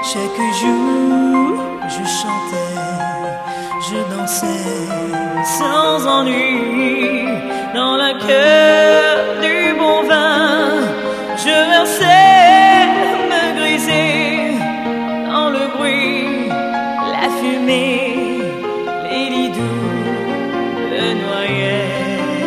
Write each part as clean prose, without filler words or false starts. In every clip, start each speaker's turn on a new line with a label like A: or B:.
A: Chaque jour, je chantais, je dansais sans ennui. Dans la cœur du bon vin, je versais me griser. Dans le bruit, la fumée, les lits doux me noyaient.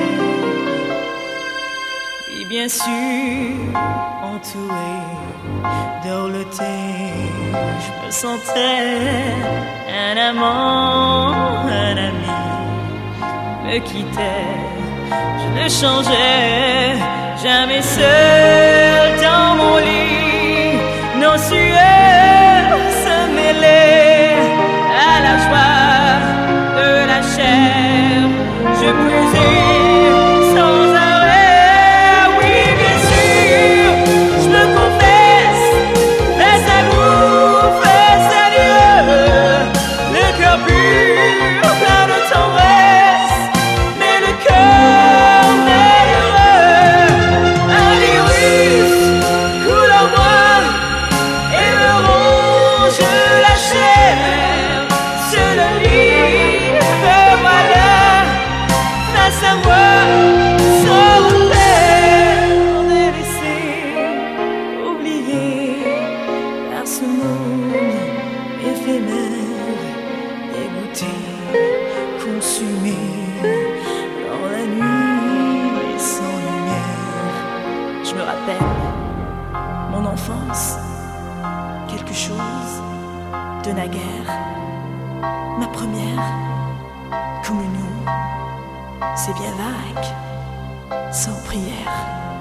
A: Oui, bien sûr, entouré, dorloté, je me sentais un amant, un ami me quittait, je ne changeais jamais seul dans mon lit. Nos sueurs se mêlaient à la joie de la chair, je puisais sans arrêt. Oui, bien sûr, je me confesse face à vous, face à Dieu, le cœur pur, plein de tendresse, mais le cœur malheureux. Un virus couleur noire et me ronge la chair. Sur le lit, me voilà face à moi, sans repère, délaissé, oublié par ce monde éphémère, dégoûté, consumé dans la nuit sans lumière. Je me rappelle mon enfance, quelque chose de naguère, ma première communion. C'est bien vague, sans prière.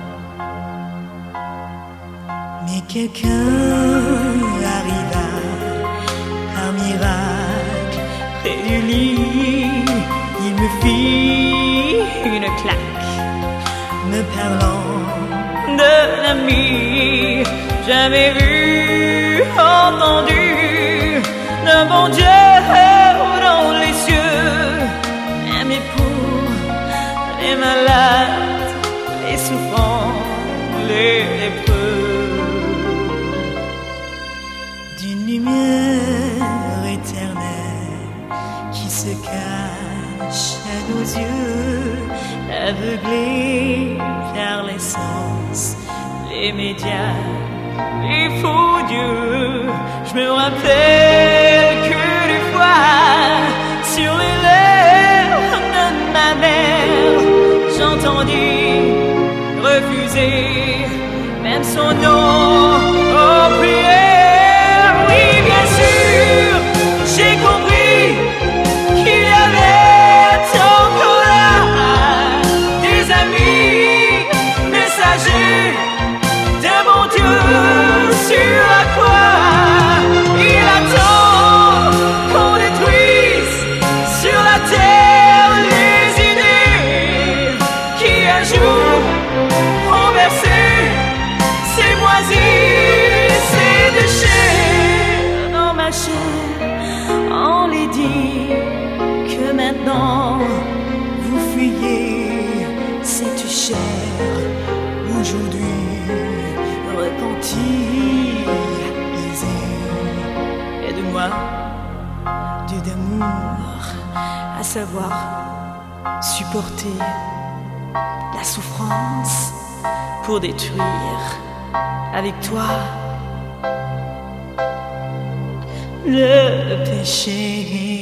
A: Mais quelqu'un arriva par miracle près du lit. Il me fit une claque, me parlant de l'ami jamais vu, entendu, d'un bon Dieu dans les cieux. Mais pour les malades, les souffrants, les lépreux, d'une lumière éternelle qui se cache à nos yeux, aveuglés par les sens, les médias, les faux dieux. Je me rappelle que des fois, sur les lèvres de ma mère, j'entendis refuser même son nom aux prières. Oui, bien sûr, j'ai compris qu'il y avait encore là des amis messagers d'un bon Dieu sur la croix. Il attend qu'on détruise sur la terre les idées qui un jour ont versé ces moisis, ces déchets dans ma chair. On les dit que maintenant vous fuyez cette chair aujourd'hui repentie, apaisée. Aide-moi, Dieu d'amour, à savoir supporter la souffrance pour détruire avec toi le péché.